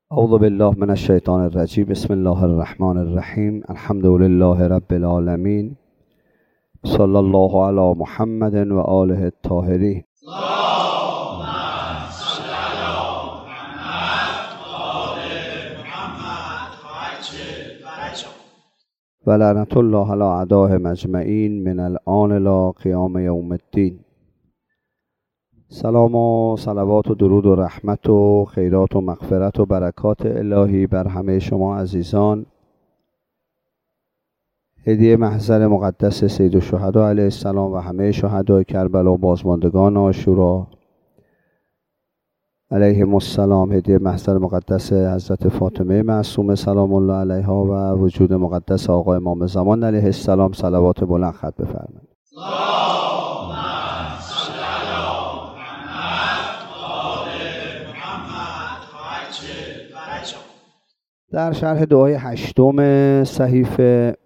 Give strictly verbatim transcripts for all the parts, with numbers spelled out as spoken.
اعوذ بالله من الشیطان الرجیم. بسم الله الرحمن الرحیم. الحمد لله رب العالمین. صلی الله علی محمد و آله الطاهرین. و لعنت الله علی اعدائهم اجمعین من الآن الی قیام یوم الدین. سلام و صلوات و درود و رحمت و خیرات و مغفرت و برکات الهی بر همه شما عزیزان. هدیه محضر مقدس سید الشهدا علیه السلام و همه شهدای کربلا و بازماندگان عاشورا علیهم السلام. هدیه محضر مقدس حضرت فاطمه معصومه سلام الله علیها و وجود مقدس آقا امام زمان علیه السلام. صلوات بلند ختم بفرمایید. در شرح دعای هشتم صحیفه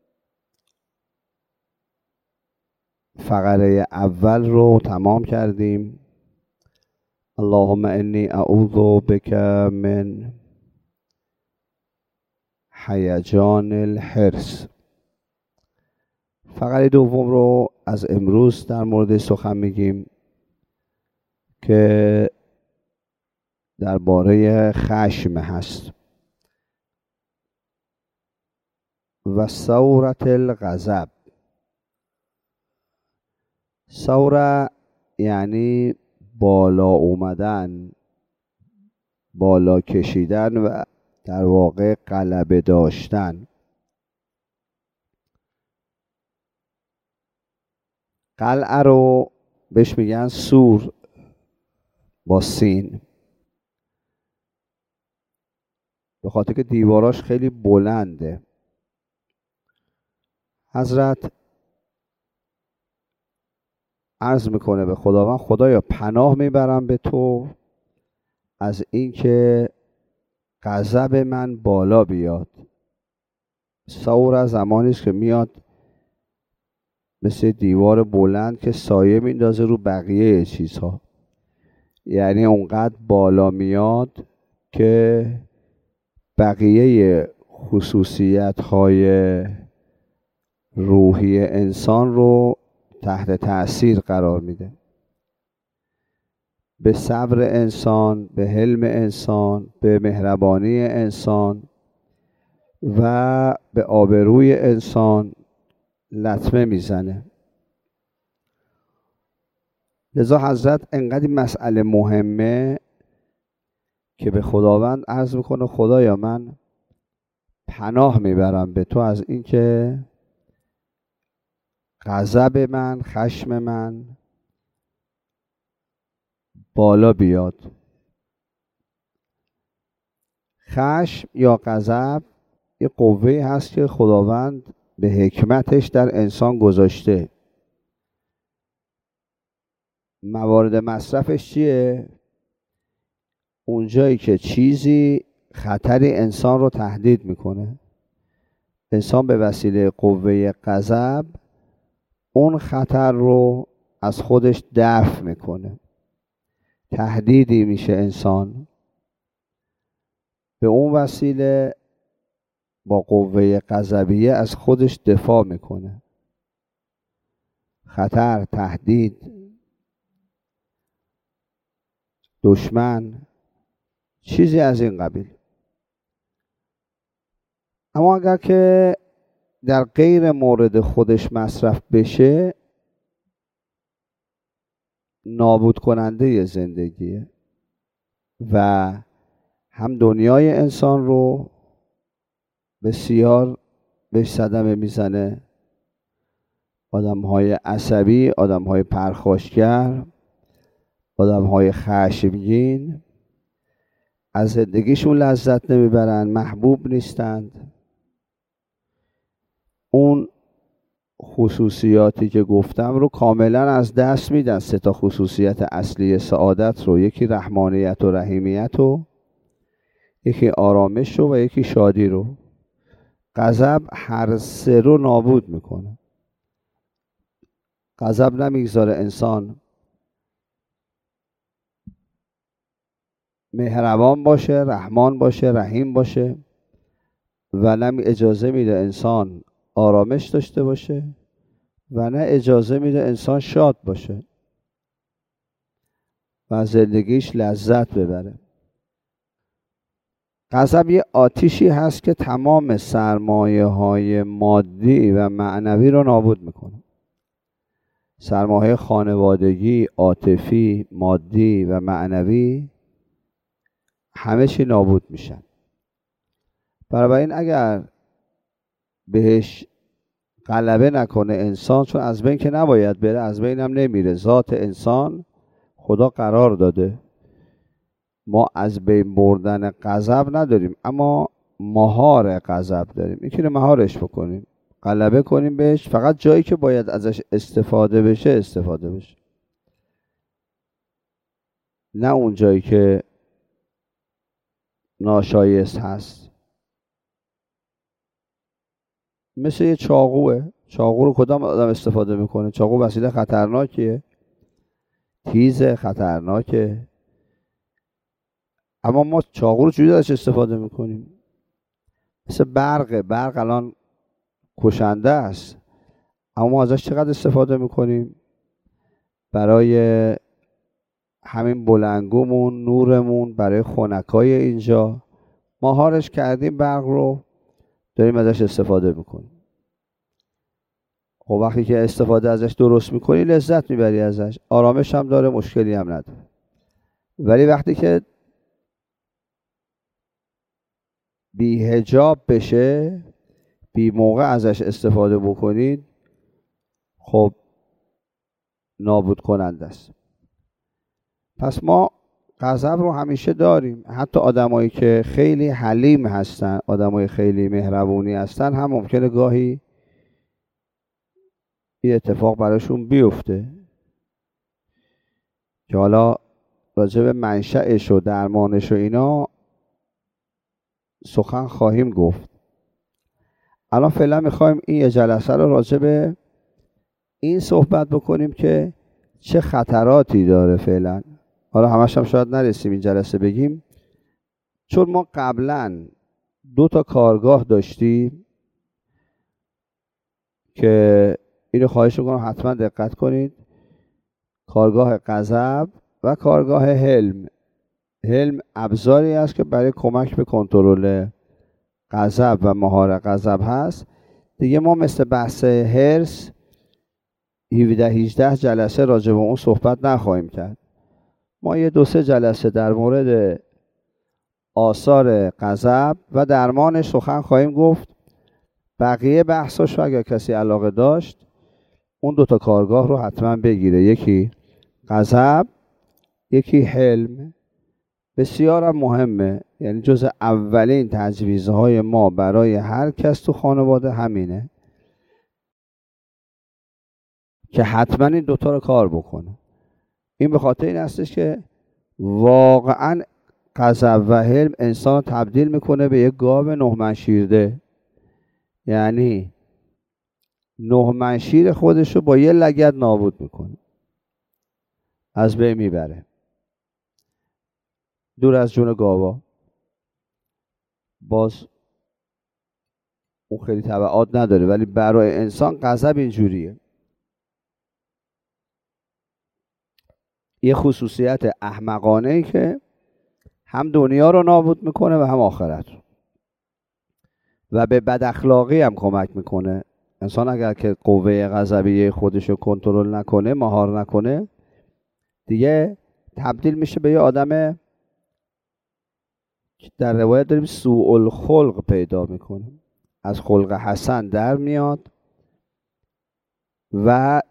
فقره اول رو تمام کردیم. اللهم انی اعوذ بک من هیجان الحرص. فقره دوم رو از امروز در مورد سخن میگیم که درباره خشم هست. و ثورت الغضب. ثوره یعنی بالا اومدن، بالا کشیدن و در واقع غلبه داشتن. قلعه رو بهش میگن سور با سین، به خاطر که دیواراش خیلی بلنده. حضرت عرض میکنه به خداوند: خدایا پناه میبرم به تو از اینکه غضب من بالا بیاد. ثور زمانی است که میاد مثل دیوار بلند که سایه میندازه رو بقیه چیزها، یعنی اونقدر بالا میاد که بقیه خصوصیت های روحی انسان رو تحت تأثیر قرار میده. به صبر انسان، به حلم انسان، به مهربانی انسان و به آبروی انسان لطمه میزنه. لذا حضرت انقدر این مسئله مهمه که به خداوند عرض میکنه: خدایا من پناه میبرم به تو از اینکه غضب من، خشم من بالا بیاد. خشم یا غضب یه قوه‌ای هست که خداوند به حکمتش در انسان گذاشته. موارد مصرفش چیه؟ اونجایی که چیزی خطری انسان رو تهدید میکنه، انسان به وسیله قوه غضب اون خطر رو از خودش دفع میکنه. تهدیدی میشه انسان، به اون وسیله با قوه غضبیه از خودش دفاع میکنه. خطر، تهدید، دشمن، چیزی از این قبیل. اما اگر که در غیر مورد خودش مصرف بشه، نابود کننده زندگیه و هم دنیای انسان رو بسیار بهش صدمه میزنه. آدم‌های عصبی، آدم‌های پرخاشگر، آدم‌های خشمگین از زندگیشون لذت نمیبرن، محبوب نیستند. اون خصوصیاتی که گفتم رو کاملا از دست میدن. سه تا خصوصیت اصلی سعادت رو، یکی رحمانیت و رحیمیت و یکی آرامش رو و یکی شادی رو. غضب هر سه رو نابود میکنه. غضب نمیگذاره انسان مهربان باشه، رحمان باشه، رحیم باشه و نه اجازه میده انسان آرامش داشته باشه و نه اجازه میده انسان شاد باشه و از زندگیش لذت ببره. غضب یه آتیشی هست که تمام سرمایه های مادی و معنوی رو نابود میکنه. سرمایه خانوادگی، عاطفی، مادی و معنوی همه چی نابود میشن. بنابراین اگر بهش غلبه نکنه انسان، چون از بین که نباید بره، از بین هم نمیره، ذات انسان خدا قرار داده. ما از بین بردن غضب نداریم اما مهار غضب داریم، میتونیم مهارش بکنیم، غلبه کنیم بهش، فقط جایی که باید ازش استفاده بشه استفاده بشه، نه اون جایی که ناشایست هست. مثل یه چاقوه. چاقو رو کدام آدم استفاده میکنه؟ چاقو وسیله خطرناکیه، تیز، خطرناکه، اما ما چاقو رو چجوری ازش استفاده میکنیم؟ مثل برقه. برق الان کشنده است اما ما ازش چقدر استفاده میکنیم؟ برای همین بلنگومون، نورمون، برای خنکای اینجا ماهارش کردیم، برق رو داریم ازش استفاده میکنیم. خب وقتی که استفاده ازش درست میکنی لذت میبری ازش، آرامش هم داره، مشکلی هم نداره. ولی وقتی که بی حجاب بشه، بی موقع ازش استفاده بکنید، خب نابود کننده است. پس ما غضب رو همیشه داریم. حتی آدمایی که خیلی حلیم هستن، آدمای خیلی مهربونی هستن، هم ممکنه گاهی این اتفاق براشون بیفته که حالا راجع به منشأش و درمانش و اینا سخن خواهیم گفت. الان فعلا میخوایم این یه جلسه رو راجع به این صحبت بکنیم که چه خطراتی داره فعلا. حالا همش هم شاید نرسیم این جلسه بگیم، چون ما قبلا دو تا کارگاه داشتیم که اینو خواهش میکنم حتما دقت کنید. کارگاه غضب و کارگاه حلم. حلم ابزاری است که برای کمک به کنترل غضب و مهار غضب هست. دیگه ما مثل بحث حرص هفده هجده جلسه راجع به اون صحبت نخواهیم کرد. ما یه دو سه جلسه در مورد آثار غضب و درمانش سخن خواهیم گفت. بقیه بحثاش رو اگر کسی علاقه داشت اون دوتا کارگاه رو حتما بگیره، یکی غضب، یکی حلم. بسیار هم مهمه، یعنی جز اولین تجویزهای ما برای هر کس تو خانواده همینه که حتما این دوتا رو کار بکنه. این به خاطر این هستش که واقعا غضب و حلم انسان رو تبدیل میکنه به یک گاو نه منشیرده. یعنی نه منشیر خودش رو با یه لگد نابود میکنه، از بین میبره، دور از جون گاوا. باز اون خیلی تبعات نداره، ولی برای انسان غضب اینجوریه. یه خصوصیت احمقانه ای که هم دنیا رو نابود میکنه و هم آخرت رو، و به بد اخلاقی هم کمک میکنه. انسان اگر که قوه غضبی خودش رو کنترل نکنه، مهار نکنه، دیگه تبدیل میشه به یه آدم که در روایت داریم سوء الخلق پیدا میکنه، از خلق حسن در میاد و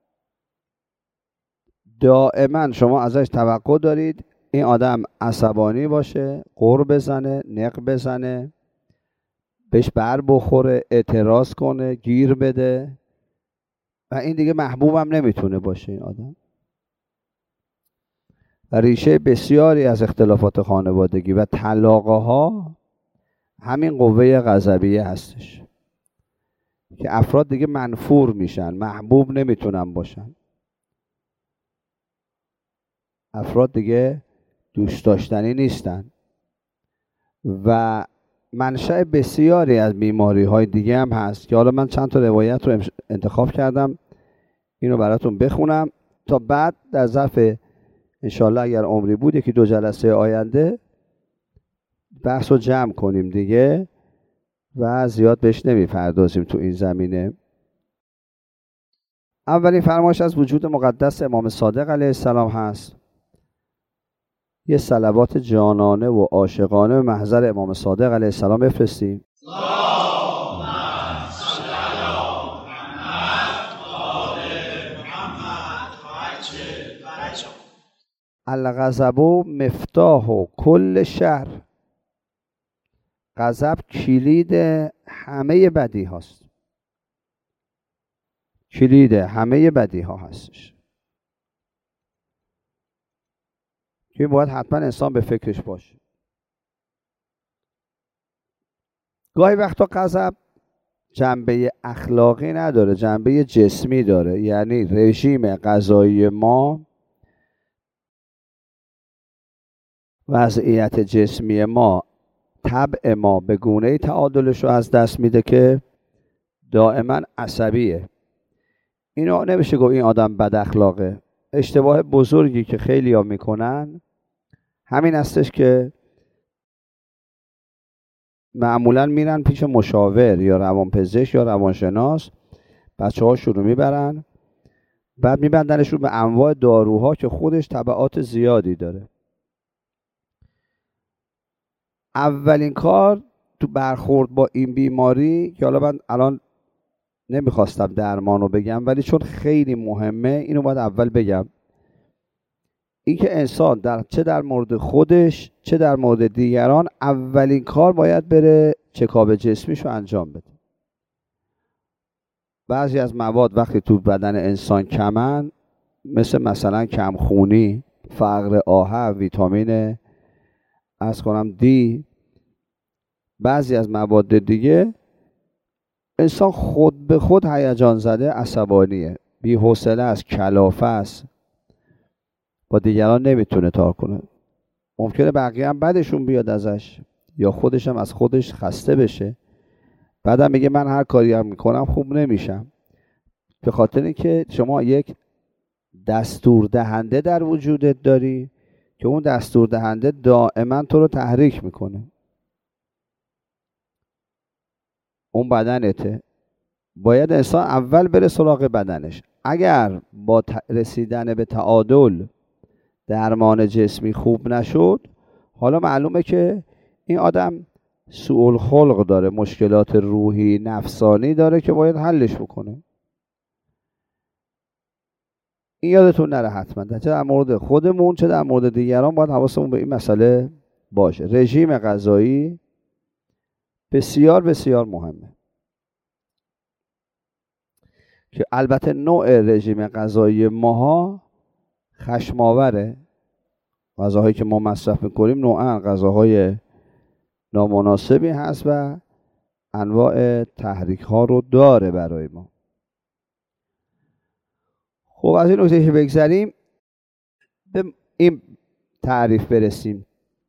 دائما شما ازش توقع دارید این آدم عصبانی باشه، غر بزنه، نق بزنه، بهش بر بخوره، اعتراض کنه، گیر بده، و این دیگه محبوبم نمیتونه باشه این آدم. و ریشه بسیاری از اختلافات خانوادگی و طلاقه ها همین قوه غضبیه هستش که افراد دیگه منفور میشن، محبوب نمیتونن باشن. افراد دیگه دوست داشتنی نیستن و منشأ بسیاری از بیماری های دیگه هم هست که حالا من چند تا روایت رو انتخاب کردم اینو براتون بخونم تا بعد در ظرف انشالله اگر عمری بود یکی دو جلسه آینده بحث رو جمع کنیم دیگه و زیاد بهش نمیپردازیم تو این زمینه. اولین فرمایش از وجود مقدس امام صادق علیه السلام هست. یه صلوات جانانه و عاشقانه به محضر امام صادق علیه السلام بفرستیم. الغضب مفتاح کل شر. غضب کلید همه بدی هاست. کلید همه بدی ها هستش که باید حتما انسان به فکرش باشه. گاهی وقتا غضب جنبه اخلاقی نداره، جنبه جسمی داره. یعنی رژیم غذایی ما، وضعیت جسمی ما، طبع ما به گونه‌ای تعادلش رو از دست میده که دائما عصبیه. اینو نمیشه گفت این آدم بد اخلاقه. اشتباه بزرگی که خیلی ها میکنن همین هستش که معمولا میرن پیش مشاور یا روانپزشک یا روانشناس، بچه ها شروع میبرن، بعد میبندنشون به انواع داروها که خودش تبعات زیادی داره. اولین کار تو برخورد با این بیماری که حالا من الان نمیخواستم درمان رو بگم ولی چون خیلی مهمه اینو باید اول بگم، این که انسان در چه در مورد خودش چه در مورد دیگران اولین کار باید بره چکاپ جسمیش رو انجام بده. بعضی از مواد وقتی تو بدن انسان کمن، مثل مثلا کمخونی، فقر آهن، ویتامین از کنم دی، بعضی از مواد دیگه، انسان خود به خود هیجان زده، عصبانیه، بی‌حوصله است، کلافه است، با دیگران نمیتونه کار کنه. ممکنه بقیه هم بعدشون بیاد ازش یا خودش هم از خودش خسته بشه، بعدم میگه من هر کاری هم میکنم خوب نمیشم. به خاطر اینکه شما یک دستور دهنده در وجودت داری که اون دستور دهنده دائما تو رو تحریک میکنه. اون بدنته. باید انسان اول بره سراغ بدنش. اگر با رسیدن به تعادل درمان جسمی خوب نشد، حالا معلومه که این آدم سوء الخلق داره، مشکلات روحی نفسانی داره که باید حلش بکنه. این یادتون نره حتما، چه در مورد خودمون چه در مورد دیگران باید حواسمون به این مسئله باشه. رژیم غذایی بسیار بسیار مهمه که البته نوع رژیم غذایی ماها خشماوره. غذاهایی که ما مصرف میکنیم نوعا غذاهای نامناسبی هست و انواع تحریک ها رو داره برای ما. خب از این نکته که بگذریم به این تعریف برسیم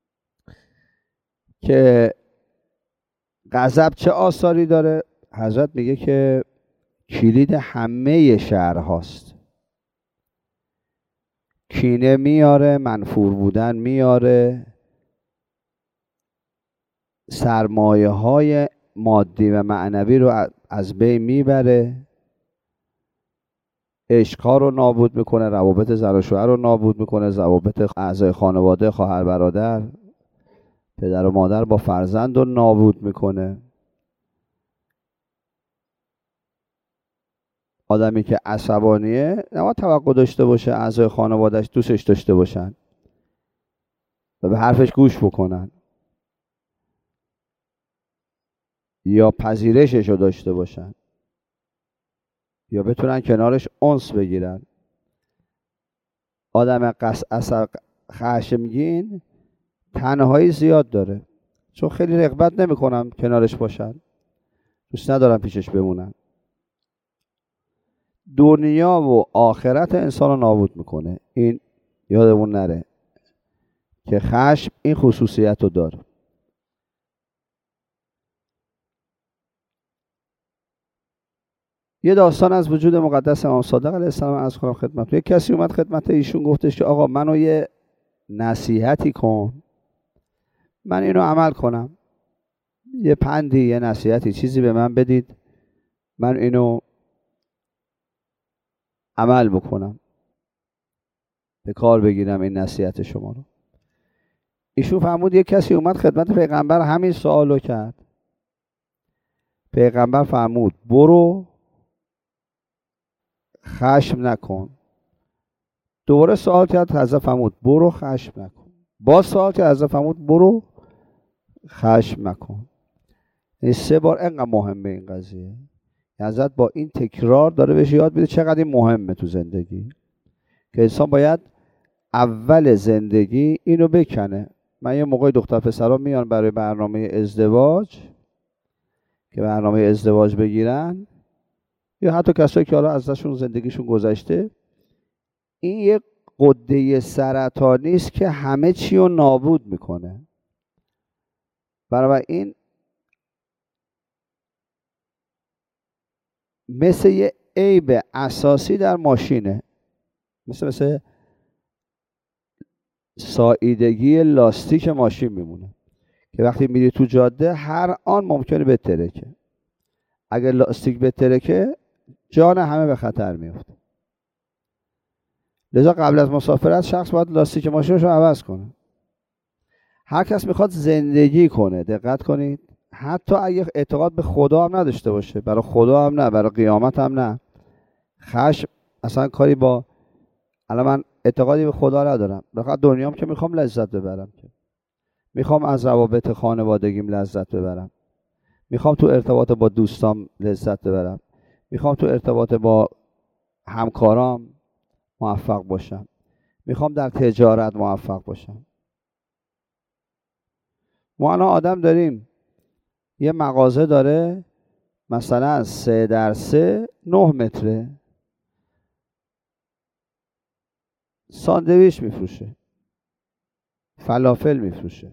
که غضب چه آثاری داره. حضرت میگه که کلید همه شر هاست. کینه میاره، منفور بودن میاره، سرمایه های مادی و معنوی رو از بین میبره، عشق‌ها رو نابود میکنه، روابط زن و شوهر رو نابود میکنه، روابط اعضای خانواده، خواهر برادر، پدر و مادر با فرزند رو نابود میکنه. آدمی که عصبانیه نباید توقع داشته باشه اعضای خانواده‌اش دوستش داشته باشن و به حرفش گوش بکنن یا پذیرشش رو داشته باشن یا بتونن کنارش انس بگیرن. آدم قص عصب خشمگین تنهایی زیاد داره، چون خیلی رغبت نمی‌کنن کنارش باشن، دوست ندارن پیشش بمونن. دنیا و آخرت انسان رو نابود میکنه. این یادمون نره. که خشم این خصوصیت رو داره. یه داستان از وجود مقدس امام صادق علیه السلام عرض کنم خدمتتون. یک کسی اومد خدمت ایشون گفتش که آقا منو یه نصیحتی کن من اینو عمل کنم، یه پندی، یه نصیحتی، چیزی به من بدید من اینو عمل بکنم، به کار بگیرم این نصیحت شما رو. ایشون فرمود یک کسی اومد خدمت پیغمبر همین سوالو کرد. پیغمبر فرمود برو خشم نکن. دوباره سوال کرد، حضرت فرمود برو خشم نکن. باز سوال کرد، حضرت فرمود برو خشم نکن. این سه بار اینقدر مهمه این قضیه. حضرت با این تکرار داره بهش یاد میده چقدر این مهمه تو زندگی، که انسان باید اول زندگی اینو بکنه. من یه موقع دختر پسرا میان برای برنامه ازدواج که برنامه ازدواج بگیرن، یا حتی کسایی که حالا ازشون زندگیشون گذشته، این یه غده سرطانی است که همه چی رو نابود میکنه. برای این مثل یه عیب اساسی در ماشینه، مثل مثل ساییدگی لاستیک ماشین میمونه که وقتی میری تو جاده هر آن ممکنه بترکه. اگر لاستیک بترکه جان همه به خطر میفته. لذا قبل از مسافرت شخص باید لاستیک ماشینش رو عوض کنه. هر کس میخواد زندگی کنه، دقت کنید، حتی اگه اعتقاد به خدا هم نداشته باشه، برای خدا هم نه، برای قیامت هم نه، خشم اصلا کاری با، الان من اعتقادی به خدا ندارم، فقط دنیام که میخوام لذت ببرم، که میخوام از روابط خانوادگیم لذت ببرم، میخوام تو ارتباط با دوستام لذت ببرم، میخوام تو ارتباط با همکارام موفق باشم، میخوام در تجارت موفق باشم. ما الان آدم داریم یه مغازه داره مثلا سه در سه نه متره، ساندویچ میفروشه، فلافل میفروشه.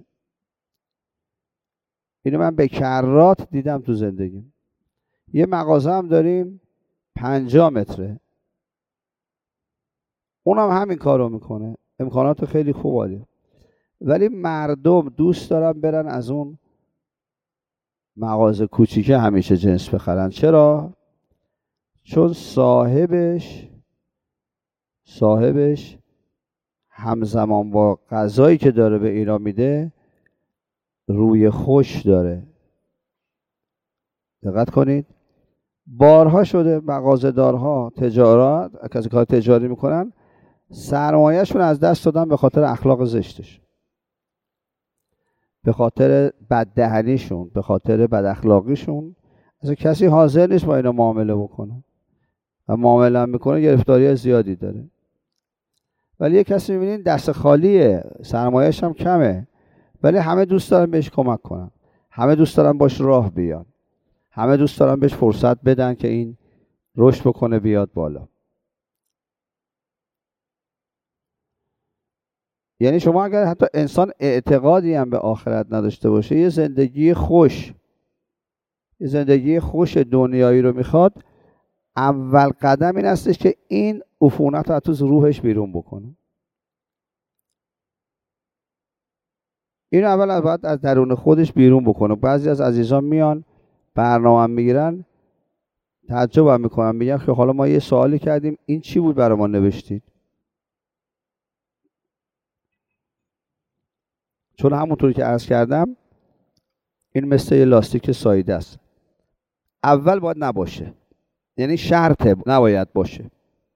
اینو من به کرات دیدم تو زندگیم. یه مغازه هم داریم پنجاه متره، اونم هم همین کارو میکنه، امکانات خیلی خوب عالیه، ولی مردم دوست دارن برن از اون مغازه کوچیکه همیشه جنس بخرن. چرا؟ چون صاحبش صاحبش همزمان با غذایی که داره به اینا میده روی خوش داره. دقت کنید، بارها شده مغازه دارها تجارت، کسی کار تجاری میکنن، سرمایه‌شون از دست دادن به خاطر اخلاق زشتش، به خاطر بددهنیشون، به خاطر بد اخلاقیشون. اصلا کسی حاضر نیست با اینا معامله بکنه و معامله هم میکنه گرفتاری زیادی داره. ولی یه کسی میبینین دست خالیه، سرمایه‌اش هم کمه، ولی همه دوست دارن بهش کمک کنن، همه دوست دارن باش راه بیان، همه دوست دارن بهش فرصت بدن که این رشد بکنه بیاد بالا. یعنی شما اگر حتی انسان اعتقادی هم به آخرت نداشته باشه، یه زندگی خوش، یه زندگی خوش دنیایی رو میخواد، اول قدم این هستش که این عفونت رو از روحش بیرون بکنه. این اول باید از درون خودش بیرون بکنه. بعضی از عزیزان میان برنامه میگیرن، تعجب هم میکنن، میگن که حالا ما یه سوالی کردیم، این چی بود برای ما نوشتید؟ چون همونطوری که عرض کردم این مثل یه لاستیک ساییده است، اول باید نباشه، یعنی شرطه نباید باشه.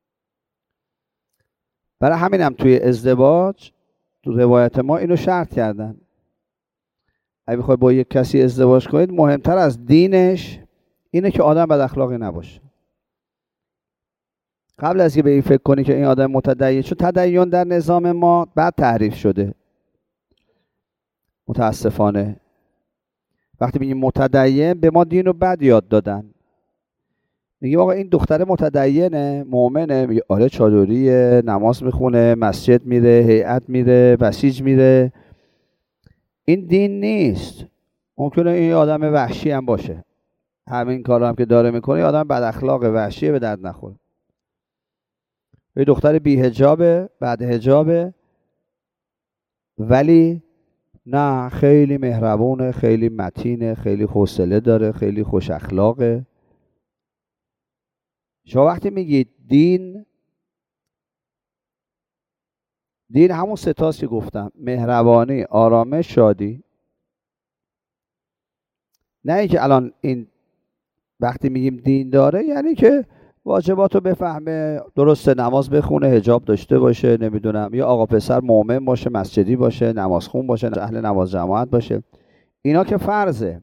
برای همین هم توی ازدواج تو روایت ما اینو شرط کردن، اگه بخوای با یک کسی ازدواج کنید مهمتر از دینش اینه که آدم بد اخلاقی نباشه. قبل از که به این فکر کنی که این آدم متدین، چون تدین در نظام ما بعد تعریف شده متاسفانه. وقتی میگیم متدین به ما دین رو بد یاد دادن، میگه آقا این دختر متدینه، مؤمنه؟ میگه آره چادریه، نماز میخونه، مسجد میره، هیئت میره، بسیج میره. این دین نیست. ممکنه این آدم وحشی هم باشه، همین کارا هم که داره میکنه یه آدم بد اخلاق وحشیه، به درد نخوره. یه دختر بی حجابه، بعد حجابه، ولی نه، خیلی مهربونه، خیلی متینه، خیلی حوصله داره، خیلی خوش اخلاقه. شما وقتی میگید دین، دین همون ستاست که گفتم: مهربانی، آرامش، شادی. نه اینکه الان این وقتی میگیم دین داره یعنی که واجباتو بفهمه، درسته، نماز بخونه، حجاب داشته باشه، نمیدونم، یا آقا پسر مؤمن باشه، مسجدی باشه، نمازخون باشه، اهل نماز جماعت باشه. اینا که فرضه.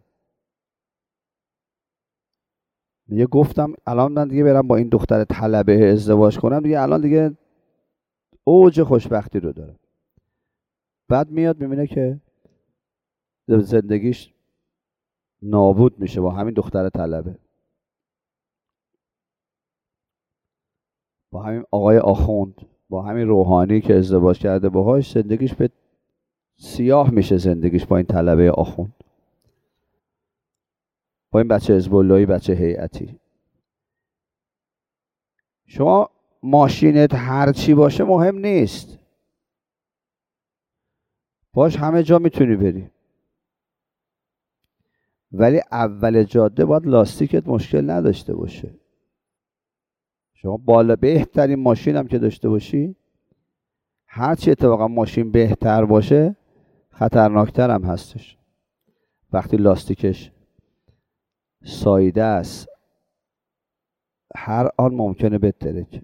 دیگه گفتم الان من دیگه برم با این دختر طلبه ازدواج کنم، دیگه الان دیگه اوج خوشبختی رو داره. بعد میاد میبینه که زندگیش نابود میشه با همین دختر طلبه، با همین آقای آخوند، با همین روحانی که ازدواج کرده باهاش، زندگیش به سیاه میشه، زندگیش با این طلبه آخوند، با این بچه حزب اللهی، بچه هیئتی. شما ماشینت هر چی باشه مهم نیست، باش همه جا میتونی بری، ولی اول جاده باید لاستیکت مشکل نداشته باشه. شما بالا بهترین ماشین هم که داشته باشی، هرچی اتفاقا ماشین بهتر باشه خطرناکتر هم هستش. وقتی لاستیکش ساییده است هر آن ممکنه بترکه.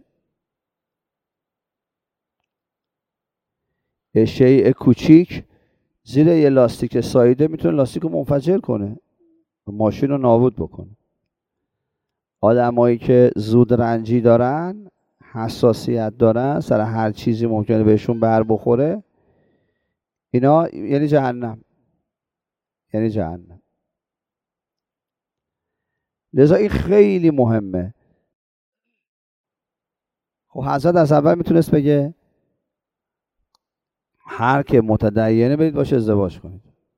یه شیء کوچیک زیر یه لاستیک ساییده میتونه لاستیک رو منفجر کنه، ماشین رو نابود بکنه. آدمایی که زود رنجی دارن، حساسیت دارن، سر هر چیزی ممکنه بهشون بر بخوره، اینا یعنی جهنم، یعنی جهنم. لذا این خیلی مهمه. خب حضرت از اول میتونست بگه هر که متدینه برید باشه ازدواج کنید،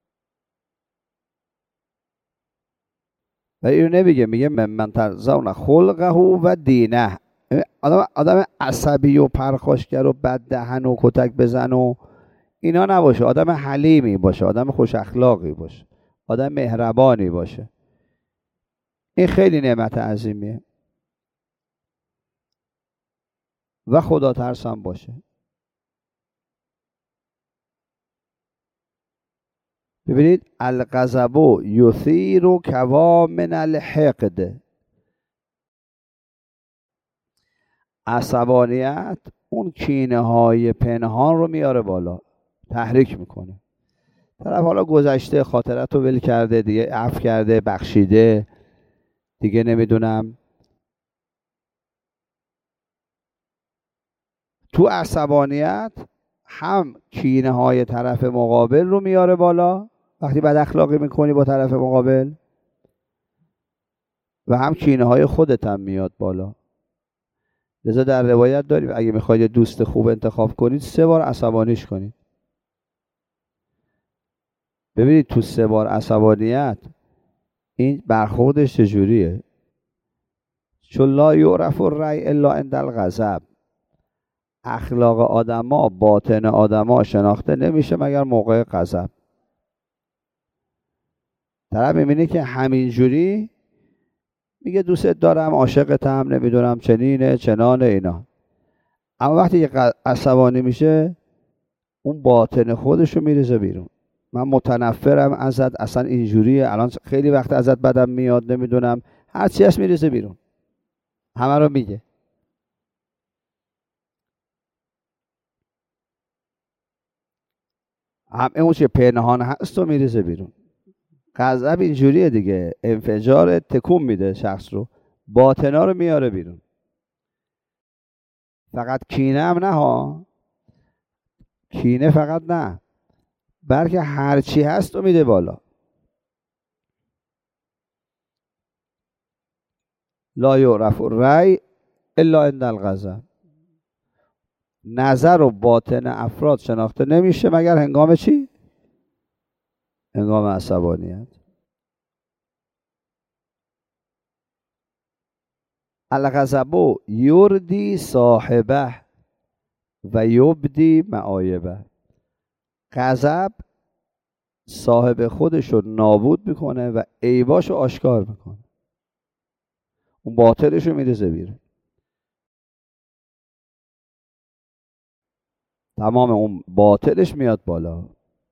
ولی اینو نمیگه، میگه من ترضون خلقه و دینه. آدم آدم عصبی و پرخاشگر و بد دهن و کتک بزن و اینا نباشه، آدم حلیمی باشه، آدم خوش اخلاقی باشه، آدم مهربانی باشه. این خیلی نعمت عظیمیه. و خدا ترسم باشه. ببینید الغضب یثیر کوامن الحقد. عصبانیت اون کینه های پنهان رو میاره بالا، تحریک میکنه. طرف حالا گذشته خاطرت رو ول کرده دیگه، عفو کرده، بخشیده دیگه، نمیدونم، تو عصبانیت هم کینه های طرف مقابل رو میاره بالا وقتی بد اخلاقی میکنی با طرف مقابل، و هم کینه های خودت هم میاد بالا. لذا در روایت داریم اگه میخواید دوست خوب انتخاب کنید سه بار عصبانیش کنید. ببینید تو سه بار عصبانیت این برخوردش چجوریه. چون لا یعرف الرأی الا عند الغضب. اخلاق آدما، باطن آدما شناخته نمیشه مگر موقع غضب. طرف میبینه که همینجوری میگه دوستت دارم، عاشقتم، نمیدونم چنینه چنانه اینا، اما وقتی که عصبانی میشه اون باطن خودشو میریزه بیرون. من متنفرم ازت، اصلا اینجوریه، الان خیلی وقت ازت بدم میاد، نمیدونم، هر چی هست میریزه بیرون، همه رو میگه. هم اون چه پنهان هست رو میریزه بیرون. غضب اینجوریه دیگه، انفجار تکون میده شخص رو، باطنا رو میاره بیرون. فقط کینه هم نه ها، کینه فقط نه، بلکه هر چی هست رو میده بالا. لا یعرف الرأی الا عند الغضب. نظر و باطن افراد شناخته نمیشه مگر هنگام چی؟ هنگام عصبانیت. الغضب یردی صاحبه و یبدی معایبه. غضب صاحب خودش رو نابود میکنه و عیباش رو آشکار میکنه، اون باطلش رو میریزه بیرون. تمام اون باطلش میاد بالا.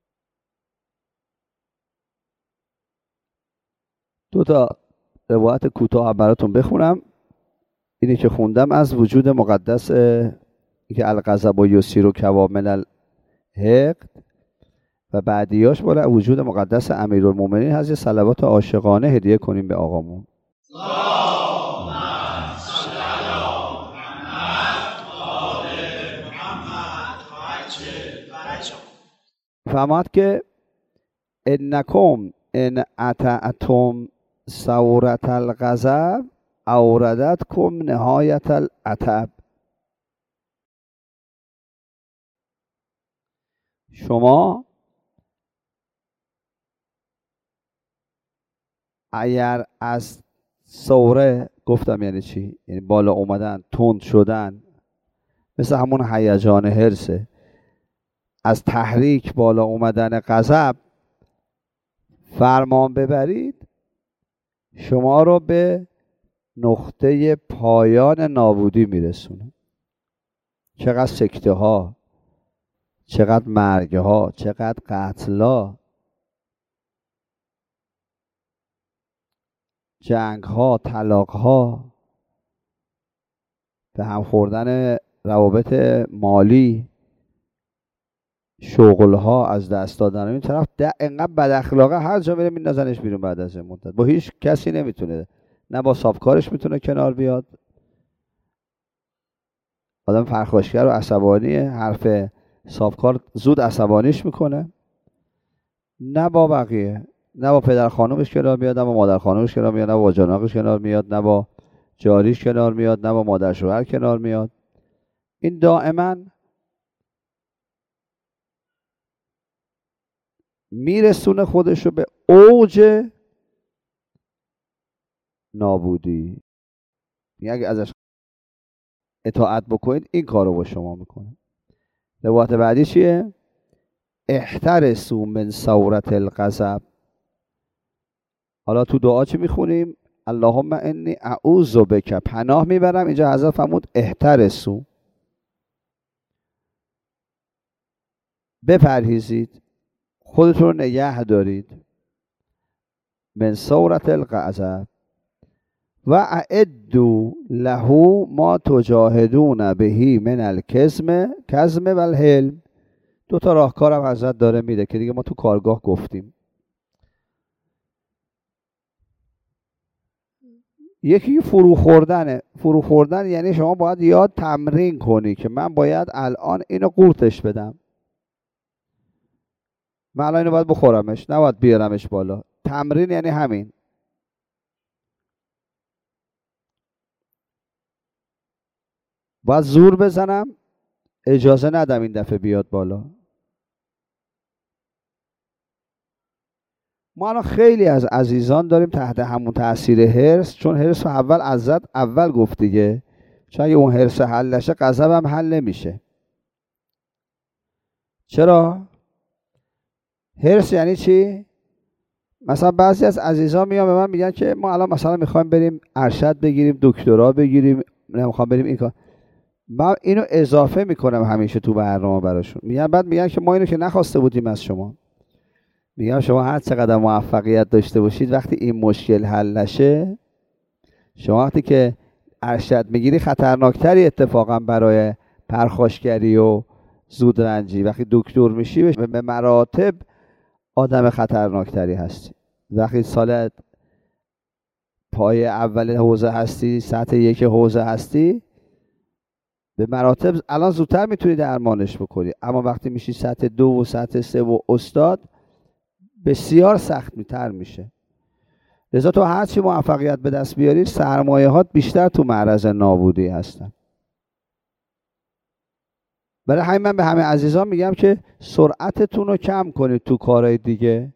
دو تا روایت کوتاه براتون بخونم. اینی که خوندم از وجود مقدس که الغضب و یسیر و کوامل الحقد، و بعدیاش بالا وجود مقدس امیرالمومنین هست. یه صلوات عاشقانه هدیه کنیم به آقامون. فهمد که انکم ان اطعتم ثورت الغضب اوردتکم نهایت العتب. شما اگر از ثوره، گفتم یعنی چی؟ یعنی بالا اومدن، تند شدن، مثل همون هیجان حرسه، از تحریک بالا اومدن غضب فرمان ببرید، شما رو به نقطه پایان نابودی میرسونه. چقدر سکته ها، چقدر مرگ ها، چقدر قتل ها، جنگ ها، طلاق ها، به هم خوردن روابط مالی، شغل ها از دست دادن. این طرف انقدر بد اخلاقه، هر جا میره میندازنش بیرون. بعد از این مدت با هیچ کسی نمیتونه، نه با صاحبکارش میتونه کنار بیاد. آدم پرخاشگر و عصبانیه، حرف صاحبکار زود عصبانیش میکنه. نه با بقیه، نه با پدر خانومش کنار میاد، نه با مادر خانومش کنار میاد، نه با جاناقش کنار میاد، نه با جاریش کنار میاد، نه با مادر شوهر کنار میاد. این دائما میرسونه خودشو به اوج نابودی. اگه ازش اطاعت بکنید این کارو با شما میکنه. روایت بعدی چیه؟ احترسوا من ثورة الغضب. حالا تو دعا چی میخونیم؟ اللهم انی اعوذ بک، پناه میبرم. اینجا حضرت فرمود احترسوا، بپرهیزید، خودتون رو نگه دارید، من ثورة الغضب و اعدوا له ما تجاهدون بهی من الکظم کظم و الحلم. دو تا راهکارم حضرت داره میده که دیگه ما تو کارگاه گفتیم. یکی فرو خوردنه. فرو خوردن یعنی شما باید یاد تمرین کنی که من باید الان اینو قورتش بدم، من الان اینو باید بخورمش، نباید بیارمش بالا. تمرین یعنی همین. باید زور بزنم، اجازه ندم این دفعه بیاد بالا. ما الان خیلی از عزیزان داریم تحت همون تاثیر حرص، چون حرص اول عزت اول گفت دیگه، چون اگه اون حرص حل نشه غضب هم حل نمیشه. چرا؟ حرص یعنی چی؟ مثلا بعضی از عزیزان میان به من میگن که ما الان مثلا میخوایم بریم ارشد بگیریم، دکترا بگیریم، نمیخوام بریم این کار. من اینو اضافه میکنم همیشه تو برنامه براشون. میگن بعد میگن که ما اینو که نخواسته بودیم از شما. میگم شما هر چقدر موفقیت داشته باشید، وقتی این مشکل حل نشه، شما وقتی که ارشد میگیری خطرناکتری اتفاقا برای پرخاشگری و زودرنجی. وقتی دکتر میشی به مراتب آدم خطرناکتری هستی. وقتی سال پای اول حوزه هستی، سطح یک حوزه هستی، به مراتب الان زودتر میتونی درمانش بکنی. اما وقتی میشی سطح دو و سطح سه و استاد، بسیار سخت میتر میشه. لذا تو هر چی موفقیت به دست بیاری سرمایه‌هات بیشتر تو معرض نابودی هستن. برای همین من به همه عزیزان میگم که سرعتتون رو کم کنید تو کارهای دیگه.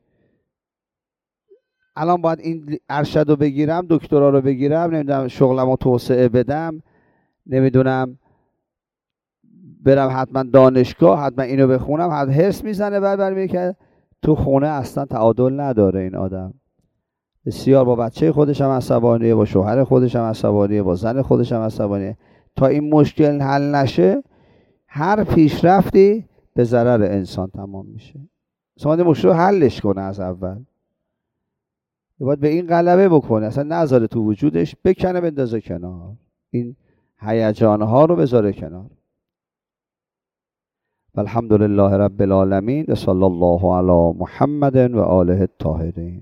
الان باید این ارشد رو بگیرم، دکترا رو بگیرم، نمیدونم شغلم رو توسعه بدم، نمیدونم برم حتما دانشگاه، حتما اینو بخونم، حتما حرص میزنه بعد برمیگه که تو خونه اصلا تعادل نداره این آدم. بسیار با بچه خودش هم عصبانیه، با شوهر خودش هم عصبانیه، با زن خودش هم عصبانیه. تا این مشکل حل نشه هر پیشرفتی به ضرر انسان تمام میشه. شما این مشکل رو حلش کنه از اول. باید به این غلبه بکنه، اصلا نذاره تو وجودش، بکنه بندازه کنار، این هیجان‌ها رو بذاره کنار. الحمدلله رب العالمین و صلی الله علی محمد و آله الطاهرین.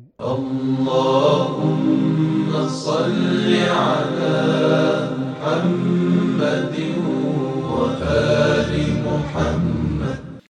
اللهم صل علی محمد و آله